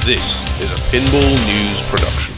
This is a Pinball News production.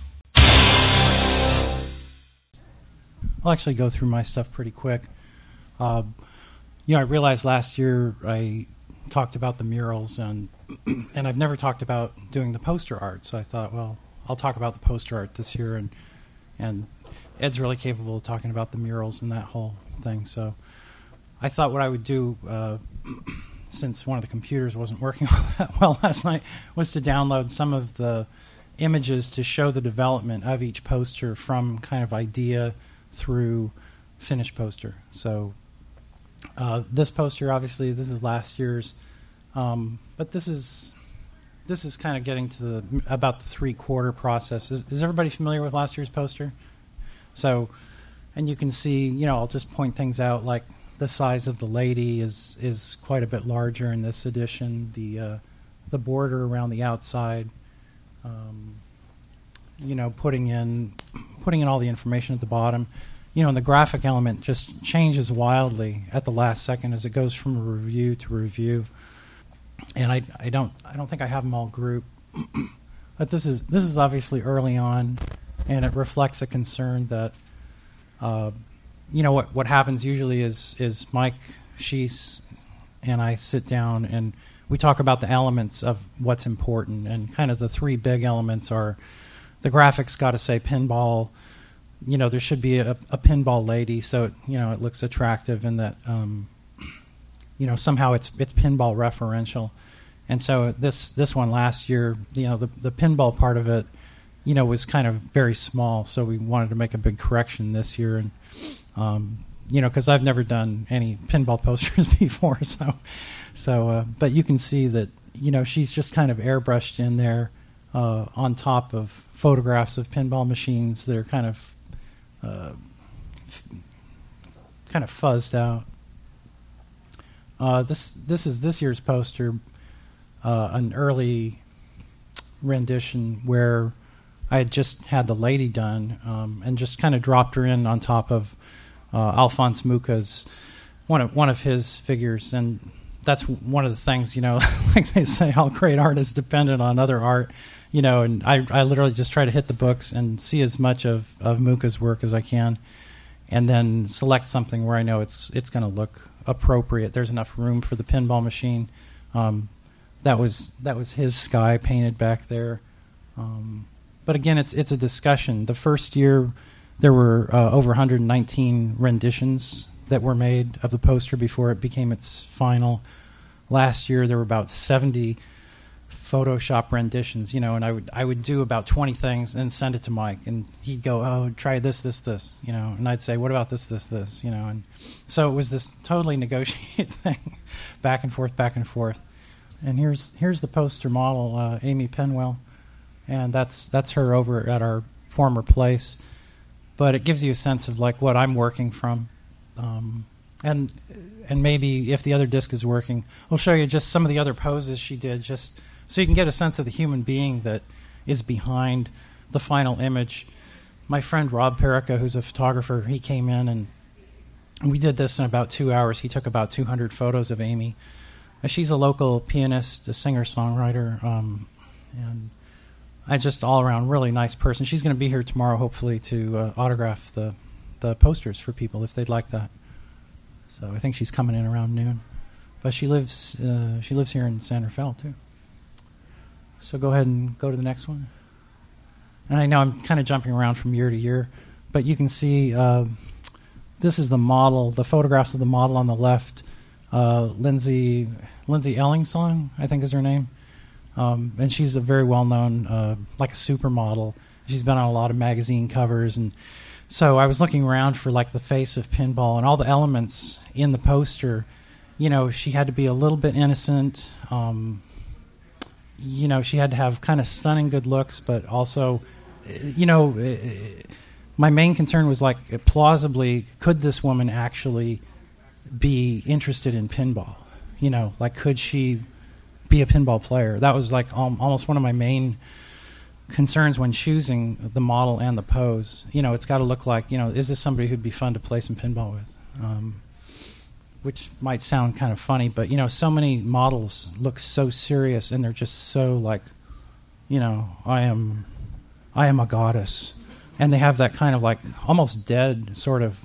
I'll actually go through my stuff pretty quick. I realized last year I talked about the murals, and I've never talked about doing the poster art, so I thought, well, I'll talk about the poster art this year, and Ed's really capable of talking about the murals and that whole thing, so I thought what I would do, since one of the computers wasn't working that well last night, was to download some of the images to show the development of each poster from kind of idea through finished poster. So this poster, obviously, this is last year's, but this is kind of getting to about the 3/4 process. Is everybody familiar with last year's poster? So, and you can see, I'll just point things out, like the size of the lady is quite a bit larger in this edition. The border around the outside, putting in all the information at the bottom. And the graphic element just changes wildly at the last second as it goes from review to review. And I don't think I have them all grouped, but this is obviously early on, and it reflects a concern that what happens usually is Mike Sheese and I sit down and we talk about the elements of what's important, and kind of the three big elements are the graphics got to say pinball. There should be a pinball lady, so it looks attractive, and that somehow it's pinball referential. And so this one last year, the pinball part of it, was kind of very small, so we wanted to make a big correction this year, and because I've never done any pinball posters before, but you can see that she's just kind of airbrushed in there on top of photographs of pinball machines that are kind of fuzzed out. This is this year's poster, an early rendition where I had just had the lady done, and just kind of dropped her in on top of Alphonse Mucha's one of his figures, and that's one of the things, like they say, all great art is dependent on other art. And I literally just try to hit the books and see as much of Mucha's work as I can, and then select something where I know it's going to look appropriate. There's enough room for the pinball machine. That was his sky painted back there. But again, it's a discussion. The first year, there were over 119 renditions that were made of the poster before it became its final. Last year, there were about 70 Photoshop renditions, and I would do about 20 things and send it to Mike, and he'd go, "Oh, try this, and I'd say, "What about this, and so it was this totally negotiated thing, back and forth. And here's the poster model, Amy Penwell, and that's her over at our former place, but it gives you a sense of like what I'm working from, and maybe if the other disc is working, I'll show you just some of the other poses she did, just so you can get a sense of the human being that is behind the final image. My friend Rob Perica, who's a photographer, he came in and we did this in about 2 hours. He took about 200 photos of Amy. She's a local pianist, a singer-songwriter, and I just all-around really nice person. She's going to be here tomorrow, hopefully, to autograph the posters for people if they'd like that. So I think she's coming in around noon. But she lives here in San Rafael, too. So go ahead and go to the next one. And I know I'm kind of jumping around from year to year, but you can see this is the model, the photographs of the model on the left. Lindsay Ellingsong, I think is her name. And she's a very well-known, like a supermodel. She's been on a lot of magazine covers. And so I was looking around for like the face of pinball and all the elements in the poster. She had to be a little bit innocent. She had to have kind of stunning good looks, but also, my main concern was like, plausibly, could this woman actually be interested in pinball? Like, could she be a pinball player? That was like almost one of my main concerns when choosing the model and the pose. It's got to look like, is this somebody who'd be fun to play some pinball with? Which might sound kind of funny, but so many models look so serious, and they're just so like I am a goddess. And they have that kind of like almost dead sort of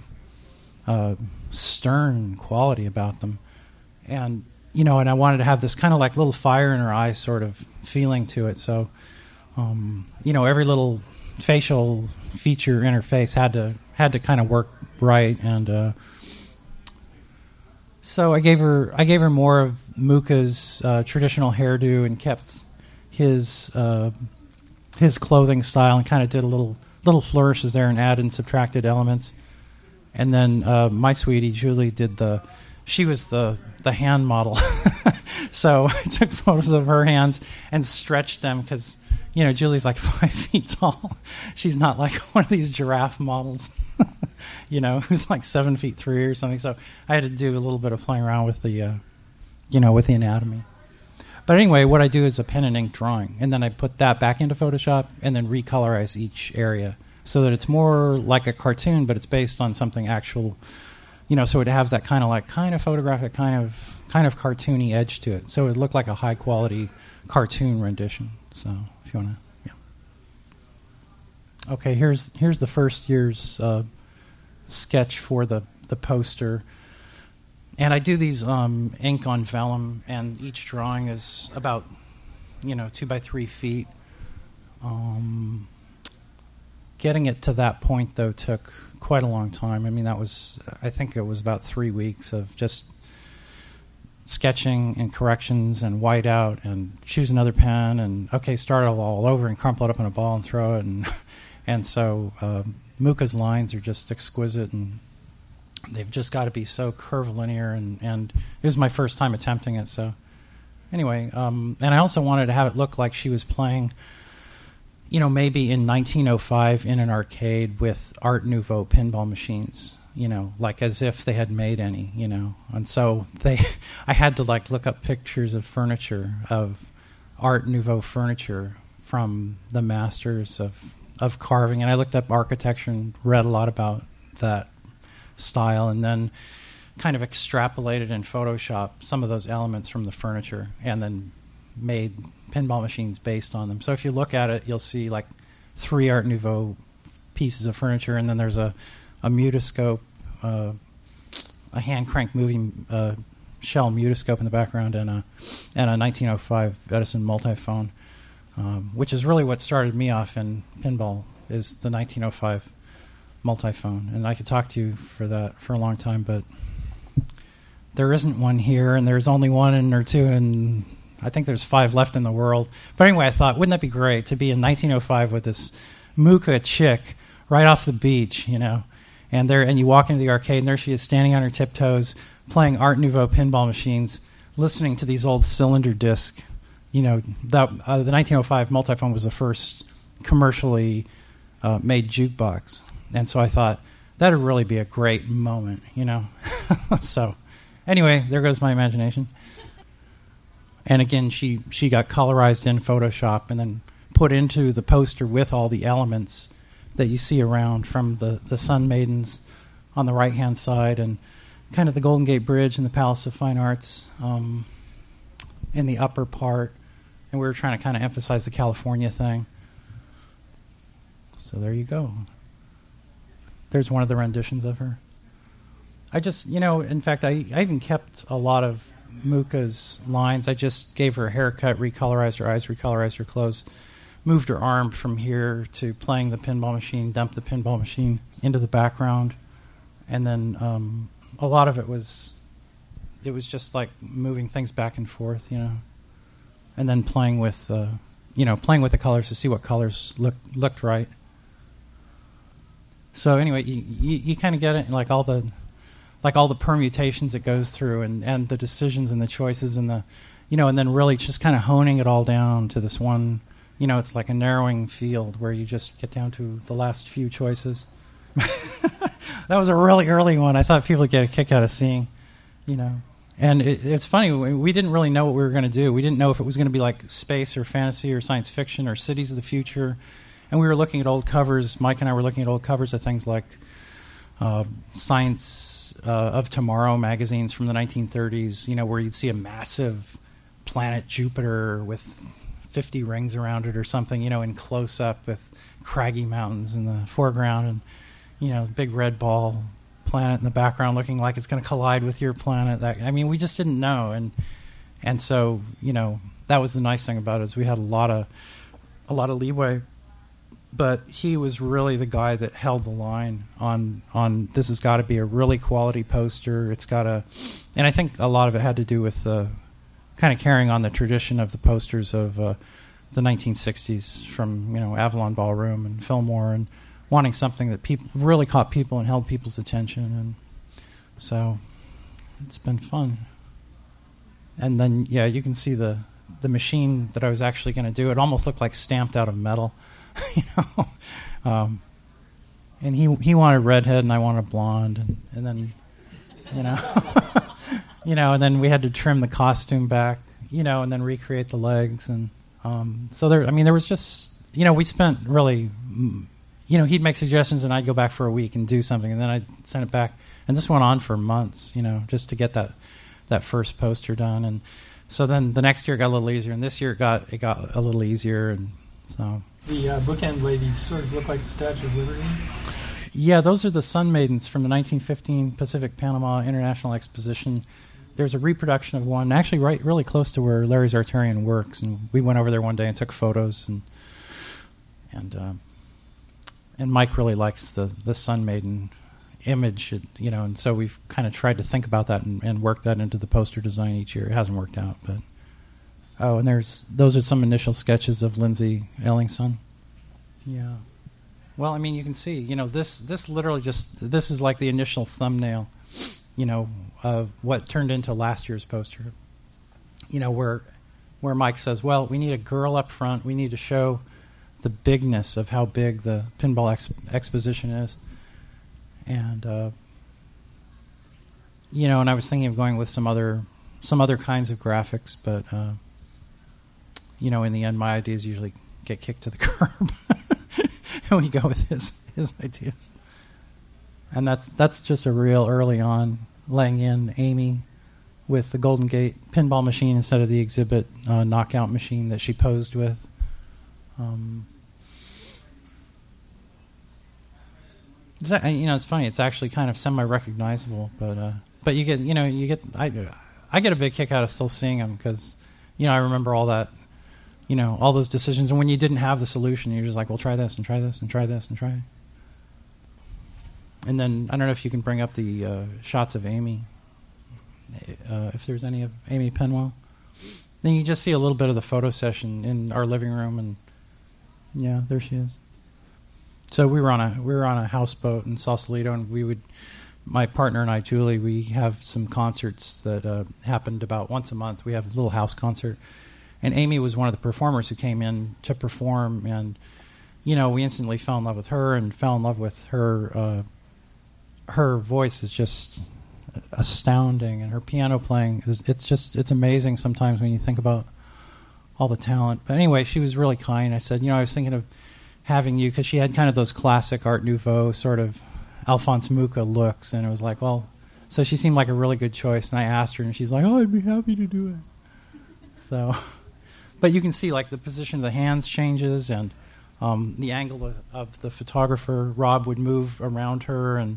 stern quality about them. And, and I wanted to have this kind of like little fire in her eyes sort of feeling to it. So, every little facial feature in her face had to kind of work right. And so I gave her more of Muka's traditional hairdo and kept his clothing style and kind of did a little flourishes there and added and subtracted elements. And then my sweetie Julie she was the hand model. So I took photos of her hands and stretched them because Julie's like 5 feet tall. She's not like one of these giraffe models, who's like 7 feet 3 or something. So I had to do a little bit of playing around with the with the anatomy. But anyway, what I do is a pen and ink drawing, and then I put that back into Photoshop and then recolorize each area so that it's more like a cartoon, but it's based on something actual, so it have that kind of photographic, kind of cartoony edge to it. So it looked like a high quality cartoon rendition. So if you want to, yeah. Okay, here's the first year's sketch for the poster. And I do these ink on vellum, and each drawing is about, 2 by 3 feet. Getting it to that point, though, took quite a long time. I mean, I think it was about 3 weeks of just sketching and corrections and white out and choose another pen and, start it all over and crumple it up in a ball and throw it. And so Muka's lines are just exquisite, and they've just got to be so curvilinear, and it was my first time attempting it. So anyway, and I also wanted to have it look like she was playing, maybe in 1905 in an arcade with Art Nouveau pinball machines, like as if they had made any, And so I had to look up pictures of furniture, of Art Nouveau furniture from the masters of carving, and I looked up architecture and read a lot about that style, and then kind of extrapolated in Photoshop some of those elements from the furniture and then made pinball machines based on them. So if you look at it, you'll see 3 Art Nouveau pieces of furniture, and then there's a mutoscope, a hand crank moving shell mutoscope in the background, and a 1905 Edison multiphone, which is really what started me off in pinball, is the 1905 multiphone. And I could talk to you for a long time, but there isn't one here, and there's only one or two, and I think there's 5 left in the world. But anyway, I thought, wouldn't that be great to be in 1905 with this Muka chick right off the beach, and you walk into the arcade, and there she is standing on her tiptoes playing Art Nouveau pinball machines, listening to these old cylinder discs. The 1905 multiphone was the first commercially made jukebox. And so I thought, that would really be a great moment, So anyway, there goes my imagination. And again, she got colorized in Photoshop and then put into the poster with all the elements that you see around, from the Sun Maidens on the right-hand side, and kind of the Golden Gate Bridge and the Palace of Fine Arts in the upper part. And we were trying to kind of emphasize the California thing. So there you go. There's one of the renditions of her. I just, in fact, I even kept a lot of Muka's lines. I just gave her a haircut, recolorized her eyes, recolorized her clothes, moved her arm from here to playing the pinball machine, dumped the pinball machine into the background, and then a lot of it was just like moving things back and forth, and then playing with the colors to see what colors looked right. So anyway, you kind of get it, all the permutations it goes through, and the decisions and the choices and and then really just kind of honing it all down to this one. It's like a narrowing field where you just get down to the last few choices. That was a really early one. I thought people would get a kick out of seeing, And it's funny, we didn't really know what we were going to do. We didn't know if it was going to be like space or fantasy or science fiction or cities of the future. And we were looking at old covers. Mike and I were looking at old covers of things like Science of Tomorrow magazines from the 1930s, where you'd see a massive planet Jupiter with 50 rings around it or something, in close up with craggy mountains in the foreground and, big red ball planet in the background looking like it's going to collide with your planet. We just didn't know. And so, that was the nice thing about it, is we had a lot of leeway. But he was really the guy that held the line on this has got to be a really quality poster. It's got to, and I think a lot of it had to do with kind of carrying on the tradition of the posters of the 1960s from Avalon Ballroom and Fillmore, and wanting something that people really caught people and held people's attention, and so it's been fun. And then you can see the machine that I was actually going to do. It almost looked like stamped out of metal. And he wanted redhead and I wanted blonde, and then and then we had to trim the costume back, and then recreate the legs, and so there was just we spent really he'd make suggestions and I'd go back for a week and do something, and then I'd send it back, and this went on for months, just to get that first poster done. And so then the next year it got a little easier, and this year it got a little easier, and so. The bookend ladies sort of look like the Statue of Liberty. Yeah, those are the Sun Maidens from the 1915 Pacific Panama International Exposition. There's a reproduction of one, actually really close to where Larry Zartarian works, and we went over there one day and took photos, and Mike really likes the Sun Maiden image, and so we've kind of tried to think about that and work that into the poster design each year. It hasn't worked out, but. Oh, and those are some initial sketches of Lindsay Ellingson. Yeah. Well, you can see, this literally this is like the initial thumbnail, of what turned into last year's poster. Where Mike says, well, we need a girl up front. We need to show the bigness of how big the pinball exposition is. And, and I was thinking of going with some other kinds of graphics, but... in the end, my ideas usually get kicked to the curb, and we go with his ideas. And that's just a real early on laying in Amy with the Golden Gate pinball machine instead of the exhibit knockout machine that she posed with. It's funny. It's actually kind of semi-recognizable, but you get I get a big kick out of still seeing them because I remember all that. All those decisions. And when you didn't have the solution, you're just like, well, try this and try this and try this and try it. And then, I don't know if you can bring up the shots of Amy, if there's any of Amy Penwell. Then you just see a little bit of the photo session in our living room, and yeah, there she is. So we were on a houseboat in Sausalito, and my partner and I, Julie, we have some concerts that happened about once a month. We have a little house concert. And Amy was one of the performers who came in to perform, and we instantly fell in love with her and fell in love with her. Her voice is just astounding, and her piano playing it's amazing sometimes when you think about all the talent. But anyway, she was really kind. I said, I was thinking of having you, because she had kind of those classic Art Nouveau sort of Alphonse Mucha looks, and it was like, well, so she seemed like a really good choice. And I asked her, and she's like, oh, I'd be happy to do it. So. But you can see, like, the position of the hands changes, and the angle of the photographer, Rob, would move around her, and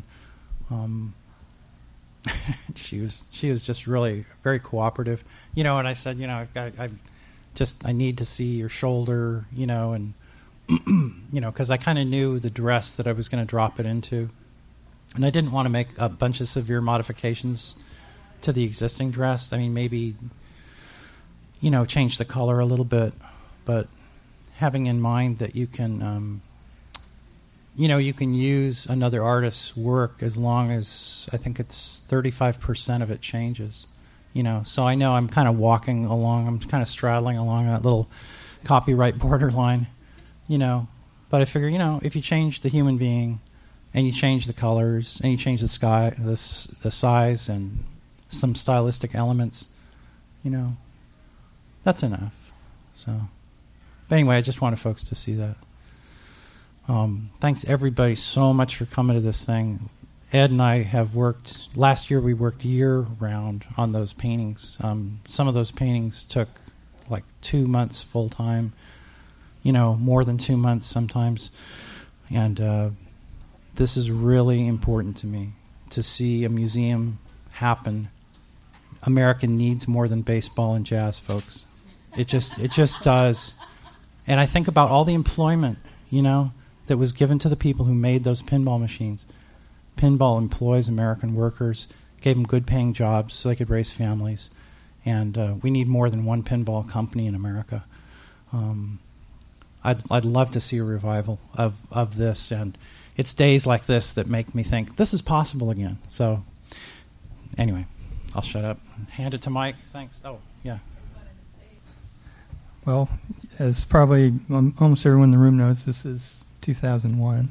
she was just really very cooperative. And I said, I need to see your shoulder, and because I kind of knew the dress that I was going to drop it into, and I didn't want to make a bunch of severe modifications to the existing dress. Maybe. Change the color a little bit, but having in mind that you can, you can use another artist's work as long as I think it's 35% of it changes, So I know I'm kind of walking along, I'm kind of straddling along that little copyright borderline, But I figure, if you change the human being, and you change the colors, and you change the size, and some stylistic elements, that's enough. So, but anyway, I just wanted folks to see that. Thanks everybody so much for coming to this thing. Ed and I have worked, last year we worked year round on those paintings. Some of those paintings took like 2 months full time, more than 2 months sometimes. And this is really important to me, to see a museum happen. America needs more than baseball and jazz, folks. It just does. And I think about all the employment, that was given to the people who made those pinball machines. Pinball employs American workers, gave them good-paying jobs so they could raise families. And we need more than one pinball company in America. I'd love to see a revival of this, and it's days like this that make me think this is possible again. So, anyway, I'll shut up and hand it to Mike. Thanks. Oh, yeah. Well, as probably almost everyone in the room knows, this is 2001.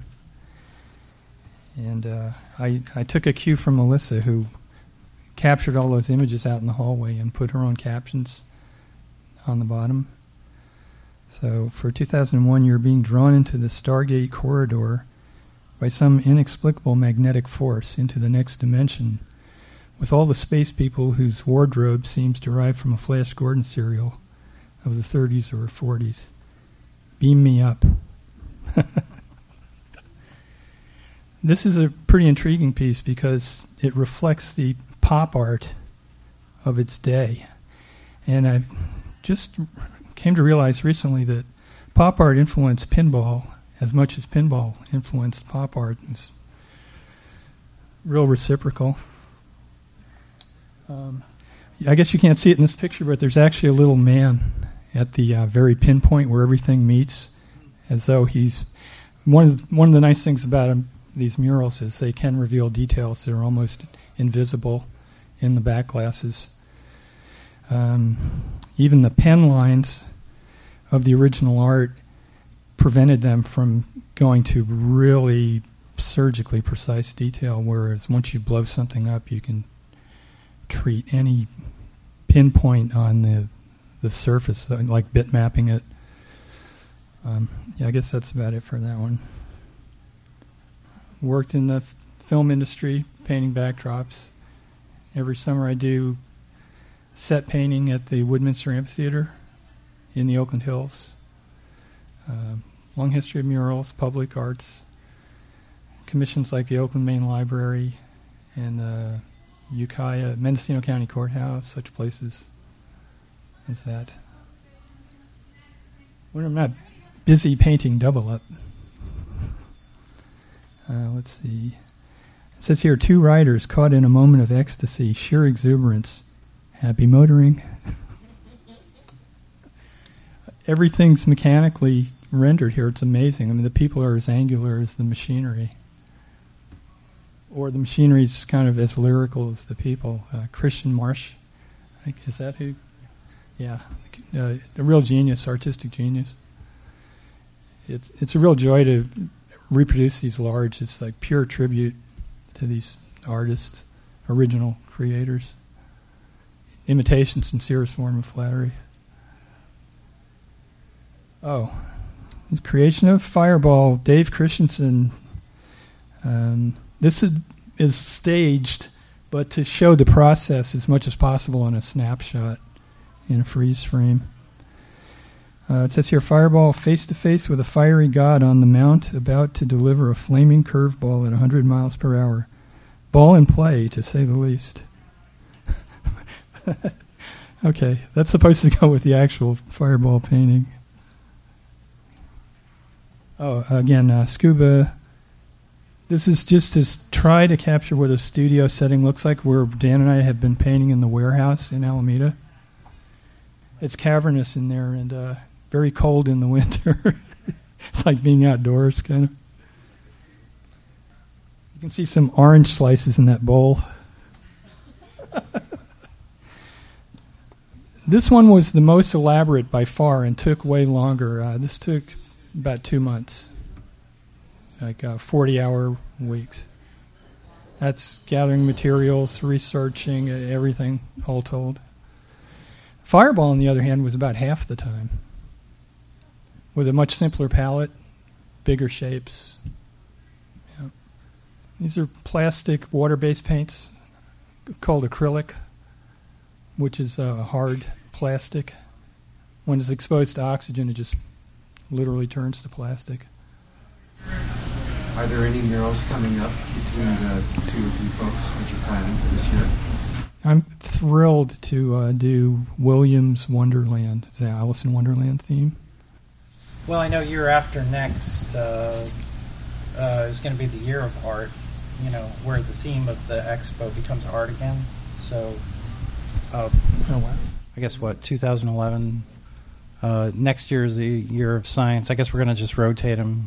And I took a cue from Melissa, who captured all those images out in the hallway and put her own captions on the bottom. So for 2001, you're being drawn into the Stargate corridor by some inexplicable magnetic force into the next dimension, with all the space people whose wardrobe seems derived from a Flash Gordon serial of the 30s or 40s. Beam me up. This is a pretty intriguing piece because it reflects the pop art of its day. And I just came to realize recently that pop art influenced pinball as much as pinball influenced pop art. It's real reciprocal. I guess you can't see it in this picture, but there's actually a little man at the very pinpoint where everything meets, as though he's... One of the nice things about these murals is they can reveal details that are almost invisible in the back glasses. Even the pen lines of the original art prevented them from going to really surgically precise detail, whereas once you blow something up, you can treat any pinpoint on the surface, like bitmapping it. I guess that's about it for that one. Worked in the film industry, painting backdrops. Every summer I do set painting at the Woodminster Amphitheater in the Oakland Hills. Long history of murals, public arts, commissions like the Oakland Main Library and Ukiah, Mendocino County Courthouse, such places as that. When I'm not busy painting double up. Let's see. It says here, 2 riders caught in a moment of ecstasy, sheer exuberance. Happy motoring. Everything's mechanically rendered here. It's amazing. I mean, the people are as angular as the machinery. Or the machinery's kind of as lyrical as the people. Christian Marsh, is that who? Yeah. A real genius, artistic genius. It's a real joy to reproduce these large. It's like pure tribute to these artists, original creators. Imitation, sincerest form of flattery. Oh, the creation of Fireball, Dave Christensen. This is staged, but to show the process as much as possible in a snapshot, in a freeze frame. It says here, Fireball face-to-face with a fiery god on the mount, about to deliver a flaming curveball at 100 miles per hour. Ball in play, to say the least. Okay, that's supposed to go with the actual Fireball painting. Oh, again, Scuba. This is just to try to capture what a studio setting looks like, where Dan and I have been painting in the warehouse in Alameda. It's cavernous in there and very cold in the winter. It's like being outdoors, kind of. You can see some orange slices in that bowl. This one was the most elaborate by far and took way longer. This took about 2 months, like 40-hour weeks. That's gathering materials, researching, everything, all told. Fireball, on the other hand, was about half the time, with a much simpler palette, bigger shapes. Yeah. These are plastic water-based paints called acrylic, which is a hard plastic, when it's exposed to oxygen, it just literally turns to plastic. Are there any murals coming up between the two of you folks that you're planning for this year? I'm thrilled to do Williams Wonderland, the Alice in Wonderland theme. Well, I know year after next is going to be the year of art, where the theme of the expo becomes art again. So, Oh, wow. I guess 2011. Next year is the year of science. I guess we're going to just rotate them,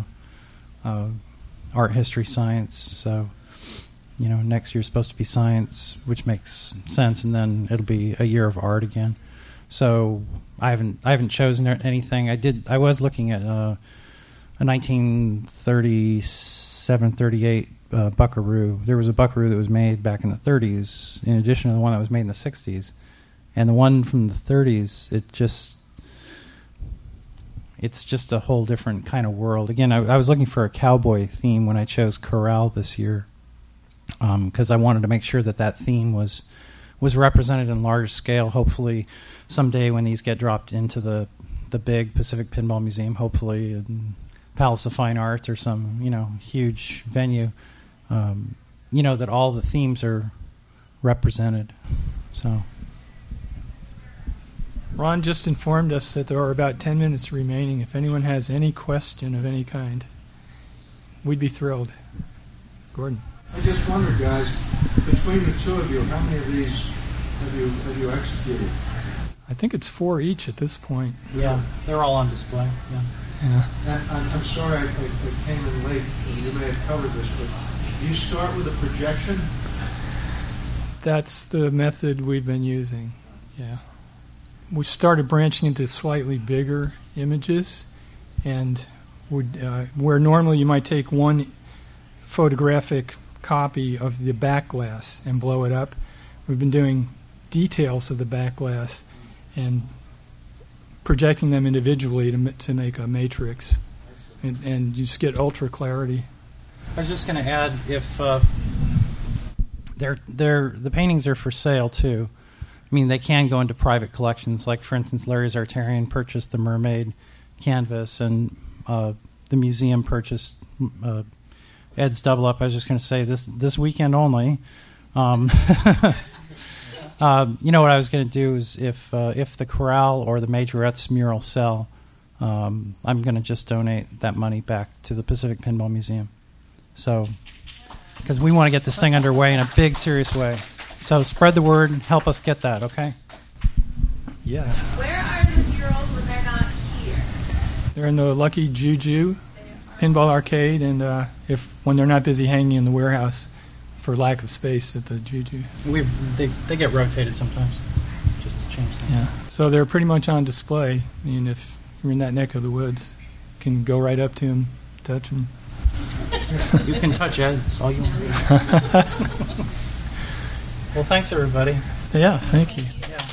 art, history, science. So, next year's supposed to be science, which makes sense, and then it'll be a year of art again. So I haven't chosen anything. I was looking at a 1937-38 Buckaroo. There was a Buckaroo that was made back in the 30s, in addition to the one that was made in the 60s. And the one from the 30s, it's just a whole different kind of world. Again, I was looking for a cowboy theme when I chose Corral this year, because I wanted to make sure that theme was represented in large scale. Hopefully, someday when these get dropped into the big Pacific Pinball Museum, hopefully in Palace of Fine Arts or some huge venue, that all the themes are represented. So. Ron just informed us that there are about 10 minutes remaining. If anyone has any question of any kind, we'd be thrilled. Gordon. I just wondered, guys, between the two of you, how many of these have you executed? I think it's 4 each at this point. Yeah, they're all on display. Yeah. And I'm sorry I came in late, and you may have covered this, but do you start with a projection? That's the method we've been using, yeah. We started branching into slightly bigger images, and where normally you might take one photographic copy of the back glass and blow it up, we've been doing details of the back glass and projecting them individually to make a matrix, and you just get ultra clarity. I was just going to add, if the paintings are for sale too. I mean, they can go into private collections. Like, for instance, Larry Zartarian purchased the Mermaid canvas, and the museum purchased Ed's Double Up. I was just going to say this weekend only. What I was going to do is if the Corral or the Majorettes mural sell, I'm going to just donate that money back to the Pacific Pinball Museum. So, because we want to get this thing underway in a big, serious way. So spread the word and help us get that, okay? Yes. Where are the murals when they're not here? They're in the Lucky Juju Pinball Arcade, and when they're not busy hanging in the warehouse for lack of space at the Juju. They get rotated sometimes, just to change things. Yeah. So they're pretty much on display. I mean, if you're in that neck of the woods, you can go right up to them, touch them. You can touch Ed. That's all you want to do. Well, thanks, everybody. Yeah, thank you. Yeah.